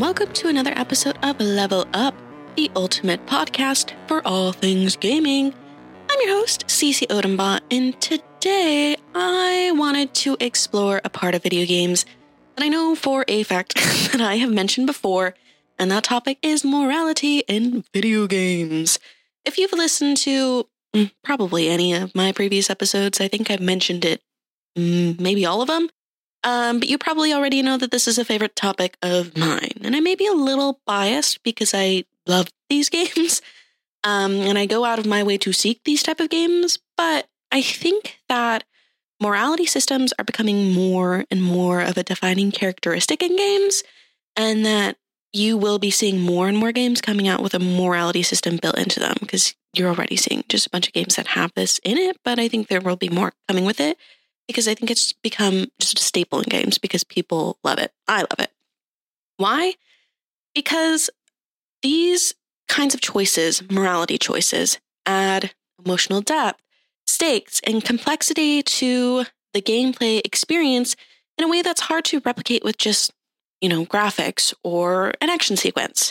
welcome to another episode of Level Up, the ultimate podcast for all things gaming. I'm your host, Cece Odenbot, and today I wanted to explore a part of video games that I know for a fact that I have mentioned before, and that topic is morality in video games. If you've listened to probably any of my previous episodes, I think I've mentioned it, maybe all of them. But you probably already know that this is a favorite topic of mine. And I may be a little biased because I love these games. And I go out of my way to seek these type of games. But I think that morality systems are becoming more and more of a defining characteristic in games. And that you will be seeing more and more games coming out with a morality system built into them. Because you're already seeing just a bunch of games that have this in it. But I think there will be more coming with it. Because I think it's become just a staple in games because people love it. I love it. Why? Because these kinds of choices, morality choices, add emotional depth, stakes, and complexity to the gameplay experience in a way that's hard to replicate with just, graphics or an action sequence.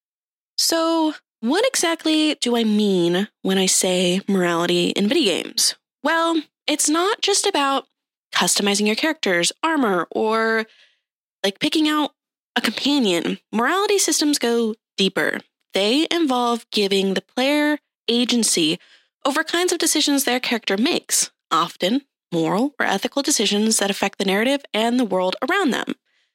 So, what exactly do I mean when I say morality in video games? Well, it's not just about customizing your character's armor or picking out a companion. Morality systems go deeper. They involve giving the player agency over kinds of decisions their character makes, often moral or ethical decisions that affect the narrative and the world around them.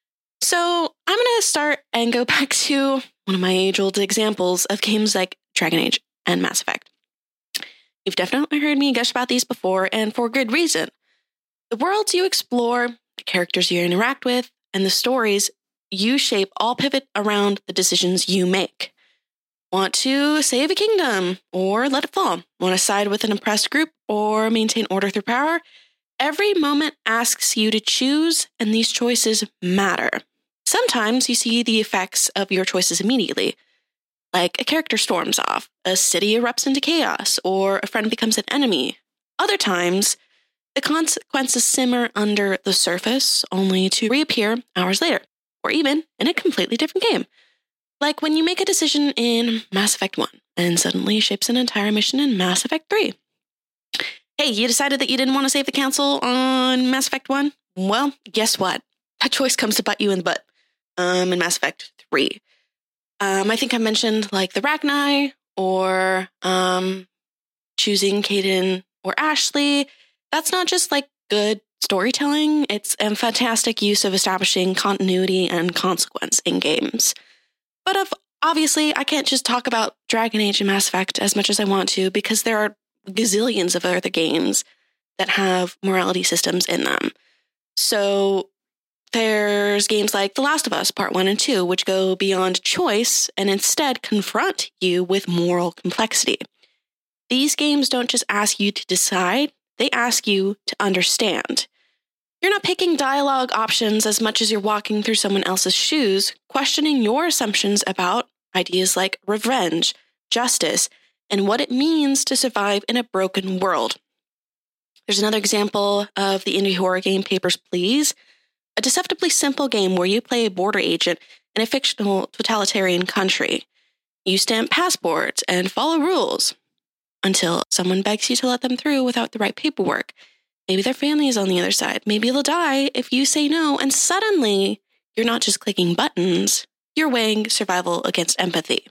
So I'm going to start and go back to one of my age-old examples of games like Dragon Age and Mass Effect. You've definitely heard me gush about these before, and for good reason. The worlds you explore, the characters you interact with, and the stories you shape all pivot around the decisions you make. Want to save a kingdom, or let it fall? Want to side with an oppressed group, or maintain order through power? Every moment asks you to choose, and these choices matter. Sometimes you see the effects of your choices immediately. Like a character storms off, a city erupts into chaos, or a friend becomes an enemy. Other times, the consequences simmer under the surface, only to reappear hours later, or even in a completely different game. Like when you make a decision in Mass Effect 1, and suddenly shapes an entire mission in Mass Effect 3. Hey, you decided that you didn't want to save the council on Mass Effect 1? Well, guess what? That choice comes to bite you in the butt in Mass Effect 3. I think I mentioned the Rachni or choosing Kaidan or Ashley. That's not just good storytelling. It's a fantastic use of establishing continuity and consequence in games. But obviously, I can't just talk about Dragon Age and Mass Effect as much as I want to because there are gazillions of other games that have morality systems in them. So there's games like The Last of Us Part 1 and 2, which go beyond choice and instead confront you with moral complexity. These games don't just ask you to decide, they ask you to understand. You're not picking dialogue options as much as you're walking through someone else's shoes, questioning your assumptions about ideas like revenge, justice, and what it means to survive in a broken world. There's another example of the indie horror game Papers, Please, a deceptively simple game where you play a border agent in a fictional totalitarian country. You stamp passports and follow rules until someone begs you to let them through without the right paperwork. Maybe their family is on the other side. Maybe they'll die if you say no, and suddenly you're not just clicking buttons, you're weighing survival against empathy.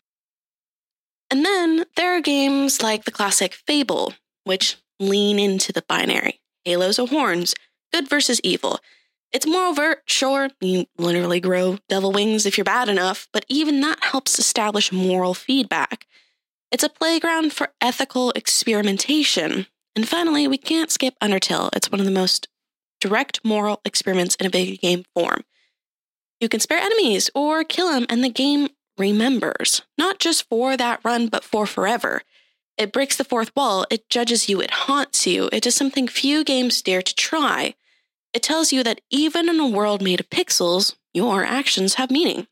And then there are games like the classic Fable, which lean into the binary. Halos or horns, good versus evil. It's more overt, sure, you literally grow devil wings if you're bad enough, but even that helps establish moral feedback. It's a playground for ethical experimentation. And finally, we can't skip Undertale. It's one of the most direct moral experiments in a video game form. You can spare enemies or kill them, and the game remembers, not just for that run, but for forever. It breaks the fourth wall, it judges you, it haunts you, it does something few games dare to try. It tells you that even in a world made of pixels, your actions have meaning.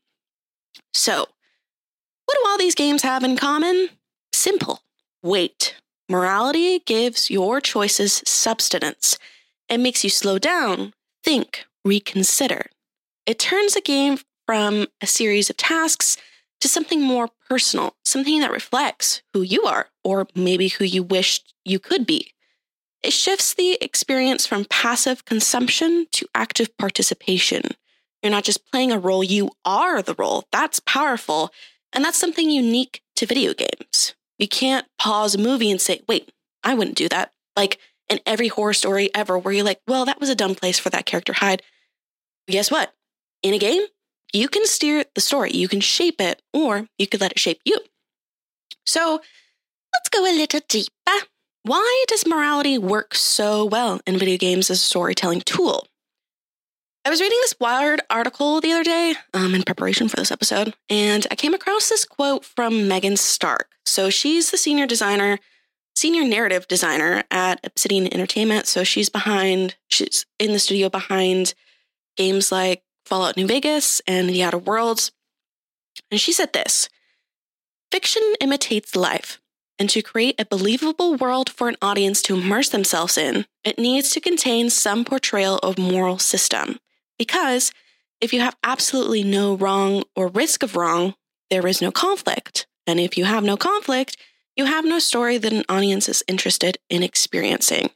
So, what do all these games have in common? Simple. Weight. Morality gives your choices substance. It makes you slow down, think, reconsider. It turns a game from a series of tasks to something more personal, something that reflects who you are, or maybe who you wished you could be. It shifts the experience from passive consumption to active participation. You're not just playing a role, you are the role. That's powerful. And that's something unique to video games. You can't pause a movie and say, wait, I wouldn't do that. Like in every horror story ever where you're like, well, that was a dumb place for that character to hide. Guess what? In a game, you can steer the story. You can shape it, or you could let it shape you. So let's go a little deeper. Why does morality work so well in video games as a storytelling tool? I was reading this Wired article the other day in preparation for this episode, and I came across this quote from Megan Stark. So she's the senior narrative designer at Obsidian Entertainment. So she's in the studio behind games like Fallout New Vegas and The Outer Worlds. And she said this: fiction imitates life. And to create a believable world for an audience to immerse themselves in, it needs to contain some portrayal of moral system. Because if you have absolutely no wrong or risk of wrong, there is no conflict. And if you have no conflict, you have no story that an audience is interested in experiencing.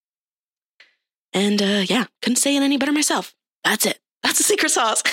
And couldn't say it any better myself. That's it. That's the secret sauce.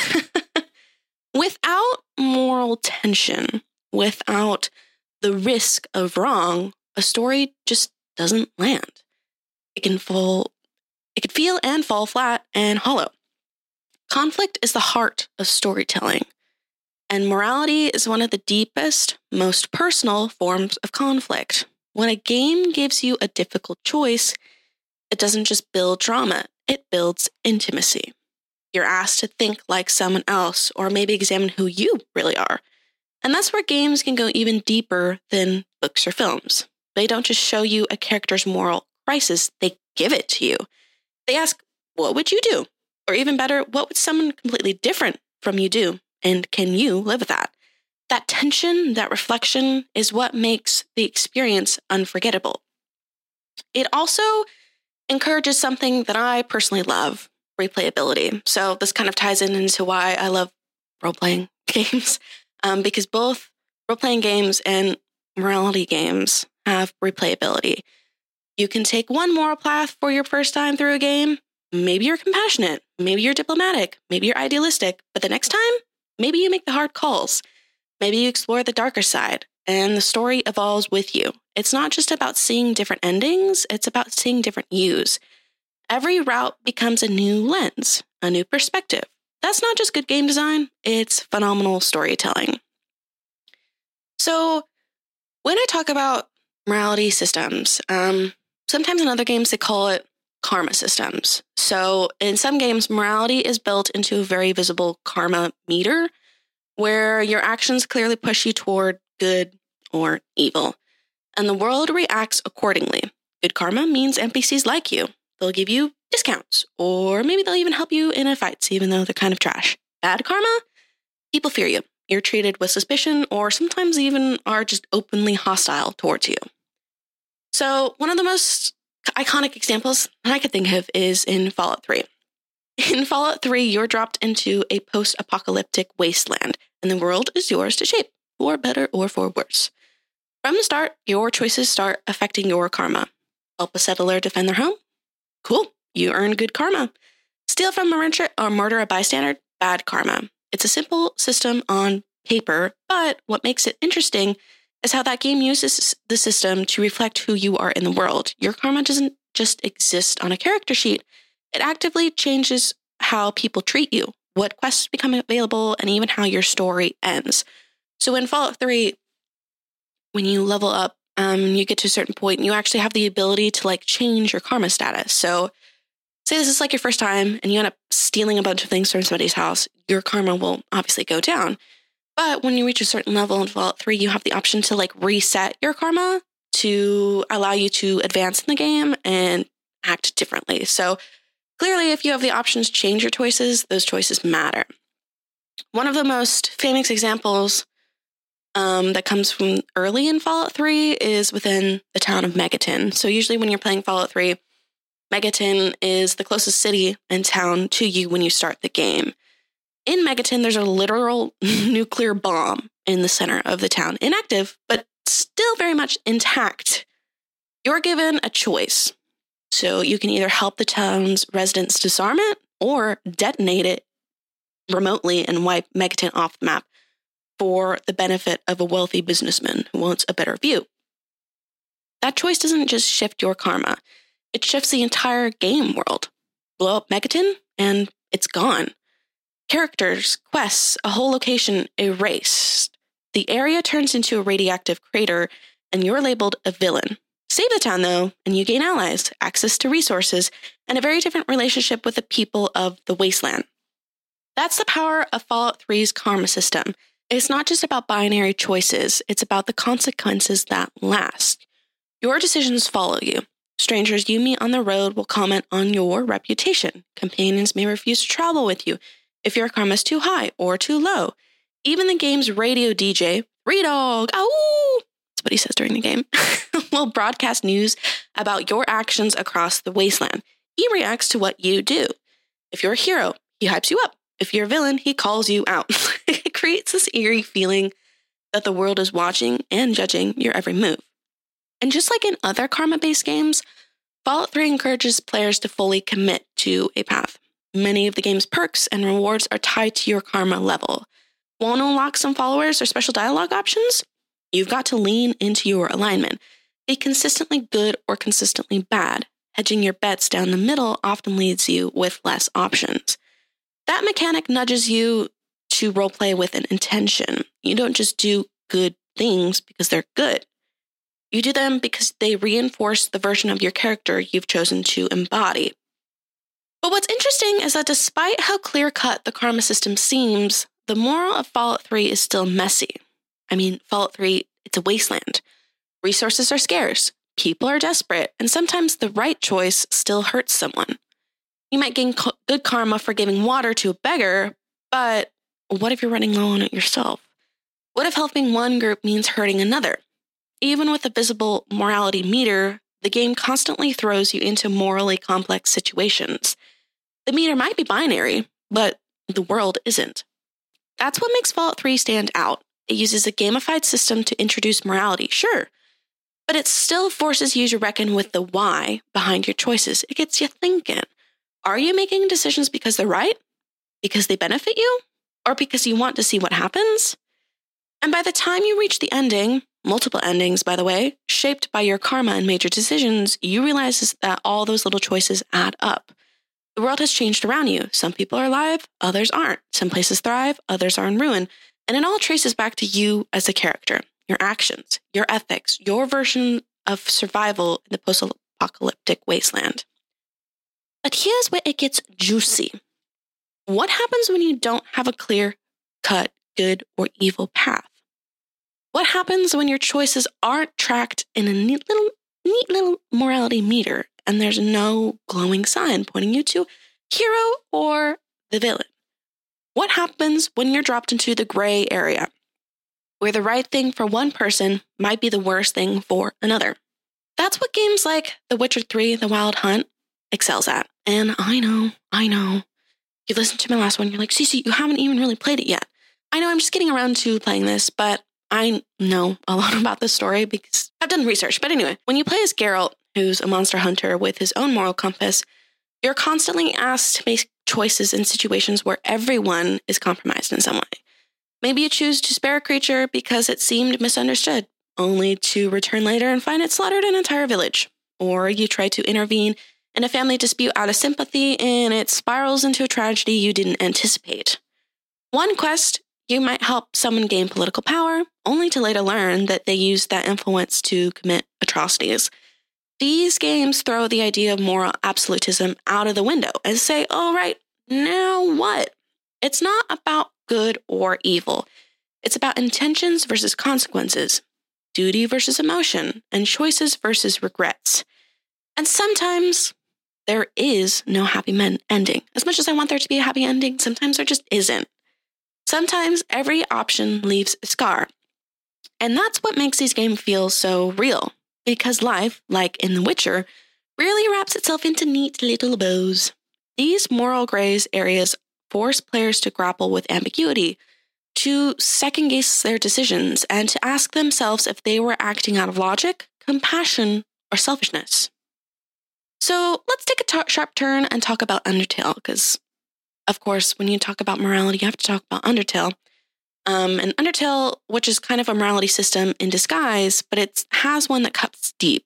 Without moral tension, without the risk of wrong, a story just doesn't land. It could feel and fall flat and hollow. Conflict is the heart of storytelling, and morality is one of the deepest, most personal forms of conflict. When a game gives you a difficult choice, it doesn't just build drama, it builds intimacy. You're asked to think like someone else, or maybe examine who you really are. And that's where games can go even deeper than books or films. They don't just show you a character's moral crisis, they give it to you. They ask, what would you do? Or even better, what would someone completely different from you do? And can you live with that? That tension, that reflection is what makes the experience unforgettable. It also encourages something that I personally love, replayability. So this kind of ties into why I love role-playing games. Because both role-playing games and morality games have replayability. You can take one moral path for your first time through a game. Maybe you're compassionate, maybe you're diplomatic, maybe you're idealistic, but the next time, maybe you make the hard calls. Maybe you explore the darker side, and the story evolves with you. It's not just about seeing different endings, it's about seeing different yous. Every route becomes a new lens, a new perspective. That's not just good game design, it's phenomenal storytelling. So when I talk about morality systems, sometimes in other games they call it karma systems. So in some games, morality is built into a very visible karma meter where your actions clearly push you toward good or evil. And the world reacts accordingly. Good karma means NPCs like you. They'll give you discounts, or maybe they'll even help you in a fight, even though they're kind of trash. Bad karma? People fear you. You're treated with suspicion, or sometimes even are just openly hostile towards you. So one of the most iconic examples that I could think of is in Fallout 3. In Fallout 3, you're dropped into a post-apocalyptic wasteland, and the world is yours to shape, for better or for worse. From the start, your choices start affecting your karma. Help a settler defend their home? Cool, you earn good karma. Steal from a merchant or murder a bystander? Bad karma. It's a simple system on paper, but what makes it interesting is how that game uses the system to reflect who you are in the world. Your karma doesn't just exist on a character sheet. It actively changes how people treat you, what quests become available, and even how your story ends. So in Fallout 3, when you level up, you get to a certain point, and you actually have the ability to change your karma status. So say this is your first time and you end up stealing a bunch of things from somebody's house, your karma will obviously go down. But when you reach a certain level in Fallout 3, you have the option to reset your karma to allow you to advance in the game and act differently. So clearly, if you have the options to change your choices, those choices matter. One of the most famous examples that comes from early in Fallout 3 is within the town of Megaton. So usually when you're playing Fallout 3, Megaton is the closest city and town to you when you start the game. In Megaton, there's a literal nuclear bomb in the center of the town. Inactive, but still very much intact. You're given a choice. So you can either help the town's residents disarm it or detonate it remotely and wipe Megaton off the map for the benefit of a wealthy businessman who wants a better view. That choice doesn't just shift your karma. It shifts the entire game world. Blow up Megaton, and it's gone. Characters, quests, a whole location erased. The area turns into a radioactive crater, and you're labeled a villain. Save the town, though, and you gain allies, access to resources, and a very different relationship with the people of the wasteland. That's the power of Fallout 3's karma system. It's not just about binary choices, it's about the consequences that last. Your decisions follow you. Strangers you meet on the road will comment on your reputation. Companions may refuse to travel with you if your karma is too high or too low. Even the game's radio DJ, Redog, ow! That's what he says during the game, will broadcast news about your actions across the wasteland. He reacts to what you do. If you're a hero, he hypes you up. If you're a villain, he calls you out. It creates this eerie feeling that the world is watching and judging your every move. And just like in other karma-based games, Fallout 3 encourages players to fully commit to a path. Many of the game's perks and rewards are tied to your karma level. Want to unlock some followers or special dialogue options? You've got to lean into your alignment. Be consistently good or consistently bad. Hedging your bets down the middle often leaves you with less options. That mechanic nudges you to roleplay with an intention. You don't just do good things because they're good. You do them because they reinforce the version of your character you've chosen to embody. But what's interesting is that despite how clear-cut the karma system seems, the moral of Fallout 3 is still messy. I mean, Fallout 3, it's a wasteland. Resources are scarce, people are desperate, and sometimes the right choice still hurts someone. You might gain good karma for giving water to a beggar, but what if you're running low on it yourself? What if helping one group means hurting another? Even with a visible morality meter, the game constantly throws you into morally complex situations. The meter might be binary, but the world isn't. That's what makes Fallout 3 stand out. It uses a gamified system to introduce morality, sure, but it still forces you to reckon with the why behind your choices. It gets you thinking. Are you making decisions because they're right? Because they benefit you? Or because you want to see what happens? And by the time you reach the ending, multiple endings, by the way, shaped by your karma and major decisions, you realize that all those little choices add up. The world has changed around you. Some people are alive, others aren't. Some places thrive, others are in ruin. And it all traces back to you as a character, your actions, your ethics, your version of survival in the post-apocalyptic wasteland. But here's where it gets juicy. What happens when you don't have a clear-cut good or evil path? What happens when your choices aren't tracked in a neat little morality meter and there's no glowing sign pointing you to hero or the villain? What happens when you're dropped into the gray area, where the right thing for one person might be the worst thing for another? That's what games like The Witcher 3, The Wild Hunt excels at. And I know. You listened to my last one, you're like, Cece, you haven't even really played it yet. I know I'm just getting around to playing this, but I know a lot about this story because I've done research. But anyway, when you play as Geralt, who's a monster hunter with his own moral compass, you're constantly asked to make choices in situations where everyone is compromised in some way. Maybe you choose to spare a creature because it seemed misunderstood, only to return later and find it slaughtered an entire village. Or you try to intervene in a family dispute out of sympathy and it spirals into a tragedy you didn't anticipate. One quest, you might help someone gain political power, only to later learn that they used that influence to commit atrocities. These games throw the idea of moral absolutism out of the window and say, all right, now what? It's not about good or evil. It's about intentions versus consequences, duty versus emotion, and choices versus regrets. And sometimes there is no happy ending. As much as I want there to be a happy ending, sometimes there just isn't. Sometimes every option leaves a scar. And that's what makes these games feel so real. Because life, like in The Witcher, really wraps itself into neat little bows. These moral grays areas force players to grapple with ambiguity, to second guess their decisions, and to ask themselves if they were acting out of logic, compassion, or selfishness. So let's take a sharp turn and talk about Undertale, because, of course, when you talk about morality, you have to talk about Undertale. And Undertale, which is kind of a morality system in disguise, but it has one that cuts deep.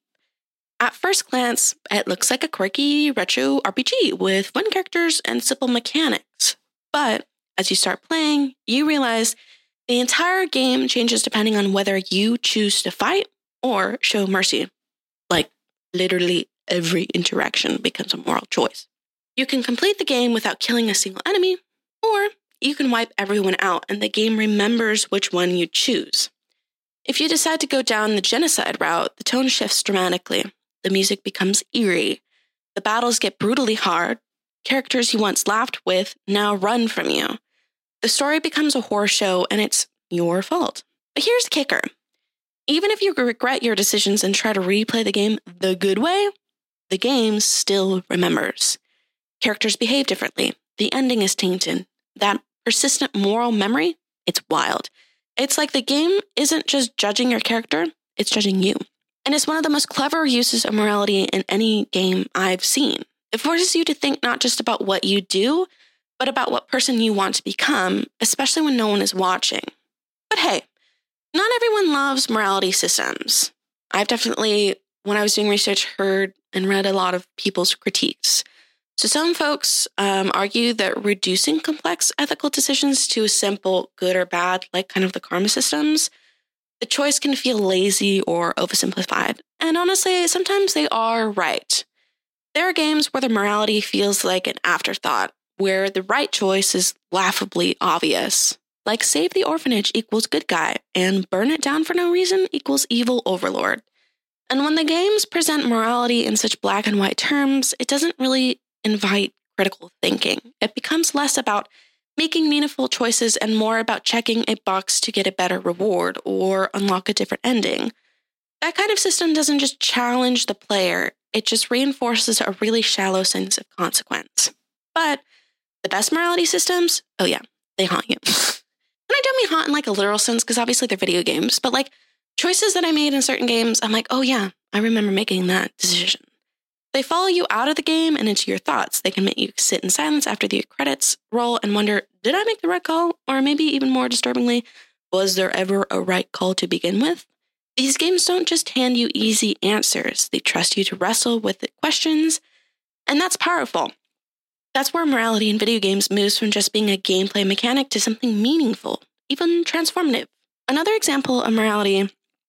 At first glance, it looks like a quirky retro RPG with fun characters and simple mechanics. But as you start playing, you realize the entire game changes depending on whether you choose to fight or show mercy. Like, literally every interaction becomes a moral choice. You can complete the game without killing a single enemy, or you can wipe everyone out and the game remembers which one you choose. If you decide to go down the genocide route, the tone shifts dramatically. The music becomes eerie. The battles get brutally hard. Characters you once laughed with now run from you. The story becomes a horror show and it's your fault. But here's the kicker. Even if you regret your decisions and try to replay the game the good way, the game still remembers. Characters behave differently. The ending is tainted. That persistent moral memory, it's wild. It's like the game isn't just judging your character, it's judging you. And it's one of the most clever uses of morality in any game I've seen. It forces you to think not just about what you do, but about what person you want to become, especially when no one is watching. But hey, not everyone loves morality systems. I've definitely, when I was doing research, heard and read a lot of people's critiques. So some folks argue that reducing complex ethical decisions to a simple good or bad, like kind of the karma systems, the choice can feel lazy or oversimplified. And honestly, sometimes they are right. There are games where the morality feels like an afterthought, where the right choice is laughably obvious. Like save the orphanage equals good guy, and burn it down for no reason equals evil overlord. And when the games present morality in such black and white terms, it doesn't really invite critical thinking. It becomes less about making meaningful choices and more about checking a box to get a better reward or unlock a different ending. That kind of system doesn't just challenge the player, it just reinforces a really shallow sense of consequence. But the best morality systems, oh yeah, they haunt you. And I don't mean haunt in like a literal sense, because obviously they're video games, but like choices that I made in certain games, I'm like, oh yeah, I remember making that decision. They follow you out of the game and into your thoughts. They can make you sit in silence after the credits roll and wonder, did I make the right call? Or maybe even more disturbingly, was there ever a right call to begin with? These games don't just hand you easy answers. They trust you to wrestle with the questions, and that's powerful. That's where morality in video games moves from just being a gameplay mechanic to something meaningful, even transformative. Another example of morality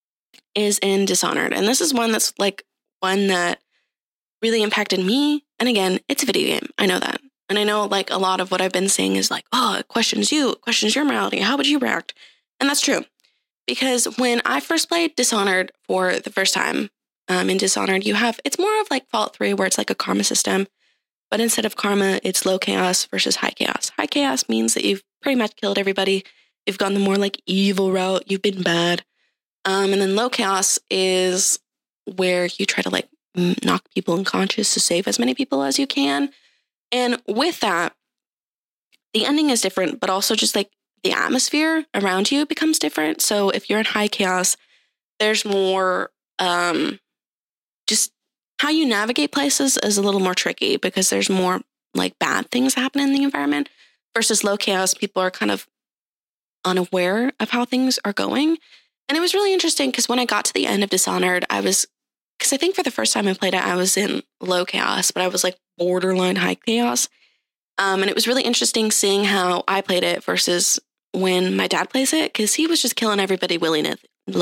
is in Dishonored, and this is one that really impacted me. And again, it's a video game. I know that. And I know like a lot of what I've been saying is like, oh, it questions you, it questions your morality. How would you react? And that's true. Because when I first played Dishonored for the first time, in Dishonored, it's more of like Fallout 3 where it's like a karma system. But instead of karma, it's low chaos versus high chaos. High chaos means that you've pretty much killed everybody. You've gone the more like evil route. You've been bad. And then low chaos is where you try to like knock people unconscious to save as many people as you can. And with that, the ending is different, but also just like the atmosphere around you becomes different. So if you're in high chaos, there's more, just how you navigate places is a little more tricky because there's more like bad things happen in the environment versus low chaos. People are kind of unaware of how things are going. And it was really interesting because when I got to the end of Dishonored, because I think for the first time I played it, I was in low chaos, but I was like borderline high chaos. And it was really interesting seeing how I played it versus when my dad plays it, because he was just killing everybody willy-nilly.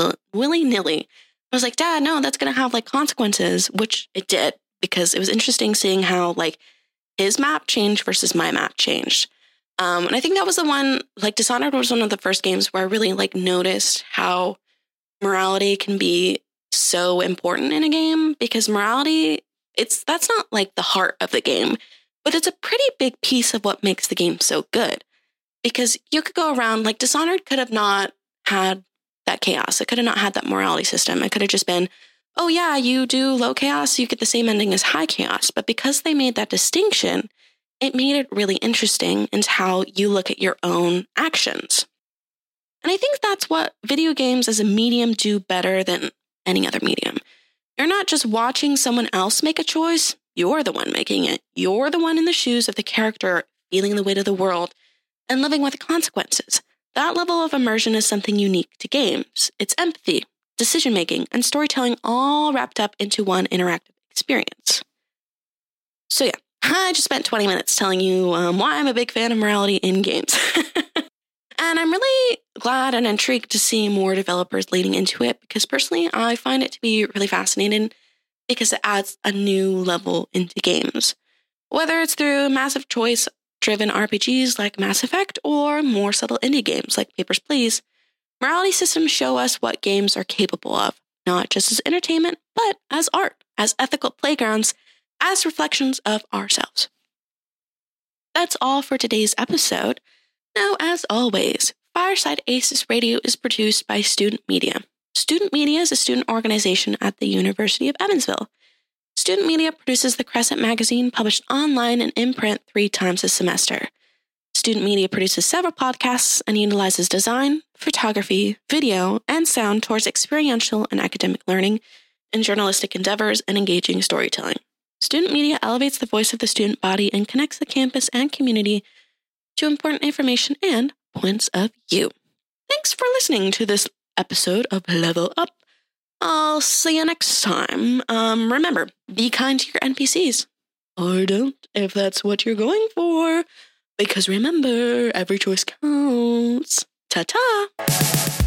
I was like, Dad, no, that's going to have like consequences, which it did, because it was interesting seeing how like his map changed versus my map changed. And I think that was the one, like Dishonored was one of the first games where I really like noticed how morality can be so important in a game, because morality, that's not like the heart of the game, but it's a pretty big piece of what makes the game so good. Because you could go around, like Dishonored could have not had that chaos. It could have not had that morality system. It could have just been, oh yeah, you do low chaos, you get the same ending as high chaos. But because they made that distinction, it made it really interesting into how you look at your own actions. And I think that's what video games as a medium do better than any other medium. You're not just watching someone else make a choice, you're the one making it. You're the one in the shoes of the character, feeling the weight of the world, and living with the consequences. That level of immersion is something unique to games. It's empathy, decision-making, and storytelling all wrapped up into one interactive experience. So yeah, I just spent 20 minutes telling you why I'm a big fan of morality in games. And I'm really glad and intrigued to see more developers leading into it because personally, I find it to be really fascinating because it adds a new level into games. Whether it's through massive choice-driven RPGs like Mass Effect or more subtle indie games like Papers, Please, morality systems show us what games are capable of, not just as entertainment, but as art, as ethical playgrounds, as reflections of ourselves. That's all for today's episode. Now, as always, Fireside Aces Radio is produced by Student Media. Student Media is a student organization at the University of Evansville. Student Media produces the Crescent magazine, published online and in print 3 times a semester. Student Media produces several podcasts and utilizes design, photography, video, and sound towards experiential and academic learning in journalistic endeavors and engaging storytelling. Student Media elevates the voice of the student body and connects the campus and community to important information and points of view. Thanks for listening to this episode of Level Up. I'll see you next time. Remember, be kind to your NPCs. Or don't, if that's what you're going for. Because remember, every choice counts. Ta-ta!